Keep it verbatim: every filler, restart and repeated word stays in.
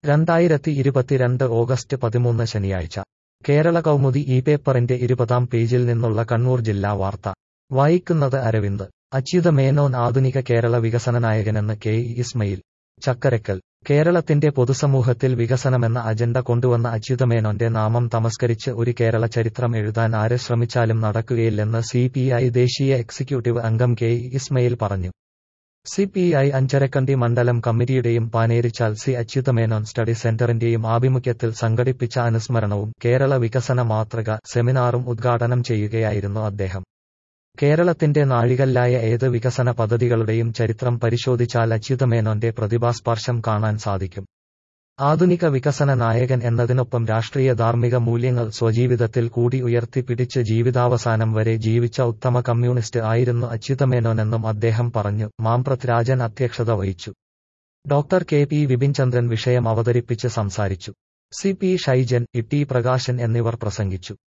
രണ്ടായിരത്തി ഇരുപത്തിരണ്ട് ഓഗസ്റ്റ് പതിമൂന്ന് ശനിയാഴ്ച കേരള കൗമുദി ഈ പേപ്പറിന്റെ ഇരുപതാം പേജിൽ നിന്നുള്ള കണ്ണൂർ ജില്ലാ വാർത്ത വായിക്കുന്നത് അരവിന്ദ്. അച്യുത മേനോൻ ആധുനിക കേരള വികസന നായകനെന്ന് കെ ഇ ഇസ്മയിൽ. ചക്കരക്കൽ. കേരളത്തിന്റെ പൊതുസമൂഹത്തിൽ വികസനമെന്ന അജണ്ട കൊണ്ടുവന്ന അച്യുതമേനോന്റെ നാമം തമസ്കരിച്ച് ഒരു കേരള ചരിത്രം എഴുതാൻ ആര് ശ്രമിച്ചാലും നടക്കുകയില്ലെന്ന് സി പി ഐ ദേശീയ എക്സിക്യൂട്ടീവ് അംഗം കെ ഇ ഇസ്മയിൽ പറഞ്ഞു. സി പി ഐ അഞ്ചരക്കണ്ടി മണ്ഡലം കമ്മിറ്റിയുടെയും പാനേരിച്ചാൽ സി അച്യുതമേനോൻ സ്റ്റഡി സെന്ററിന്റെയും ആഭിമുഖ്യത്തിൽ സംഘടിപ്പിച്ച അനുസ്മരണവും കേരള വികസന മാതൃക സെമിനാറും ഉദ്ഘാടനം ചെയ്യുകയായിരുന്നു അദ്ദേഹം. കേരളത്തിന്റെ നാഴികല്ലായ ഏത് വികസന പദ്ധതികളുടെയും ചരിത്രം പരിശോധിച്ചാൽ അച്യുതമേനോന്റെ പ്രതിഭാസ്പർശം കാണാൻ സാധിക്കും. ആധുനിക വികസന നായകൻ എന്നതിനൊപ്പം രാഷ്ട്രീയ ധാർമ്മിക മൂല്യങ്ങൾ സ്വജീവിതത്തിൽ കൂടി ഉയർത്തിപ്പിടിച്ച് ജീവിതാവസാനം വരെ ജീവിച്ച ഉത്തമ കമ്മ്യൂണിസ്റ്റ് ആയിരുന്നു അച്യുതമേനോനെന്നും അദ്ദേഹം പറഞ്ഞു. മാംപ്രത് രാജൻ അധ്യക്ഷത വഹിച്ചു. ഡോക്ടർ കെ പി വിപിൻചന്ദ്രൻ വിഷയം അവതരിപ്പിച്ച് സംസാരിച്ചു. C P Shaijan, E T Prakashan എന്നിവർ പ്രസംഗിച്ചു.